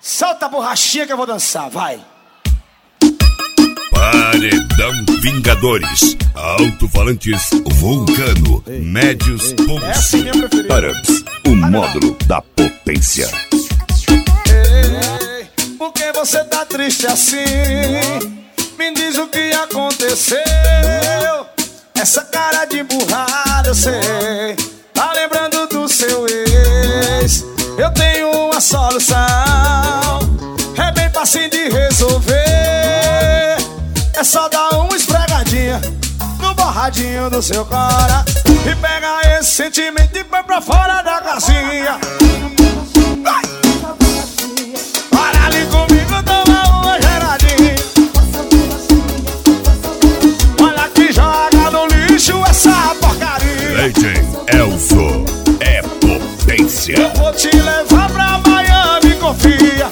Solta a borrachinha que eu vou dançar, vai. Paredão Vingadores. Alto-falantes Vulcano. Médios Pulse. Arabs, o módulo da potência. Ei, por que você tá triste assim? Me diz o que aconteceu. Essa cara de burrada eu sei. Tá lembrando do seu ex. Eu tenho uma solução, é bem fácil de resolver. É só dar uma esfregadinha no borradinho do seu cara e pega esse sentimento e põe pra fora da casinha. Vai! Para ali comigo, toma uma geradinha. Olha que joga no lixo essa porcaria. Legend Elzo é potência. Eu vou te levar pra Miami, confia.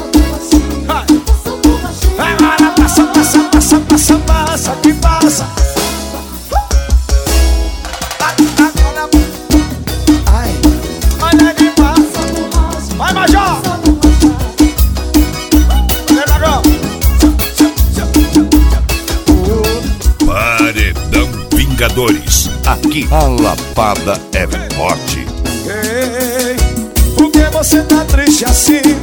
Agora passa, passa, passa, passa, passa, que passa. Agora, ai, olha que passa. Vai, Major. Vem, Major. Paredão Vingadores. Aqui a lapada é forte. Ei, por que você tá triste assim?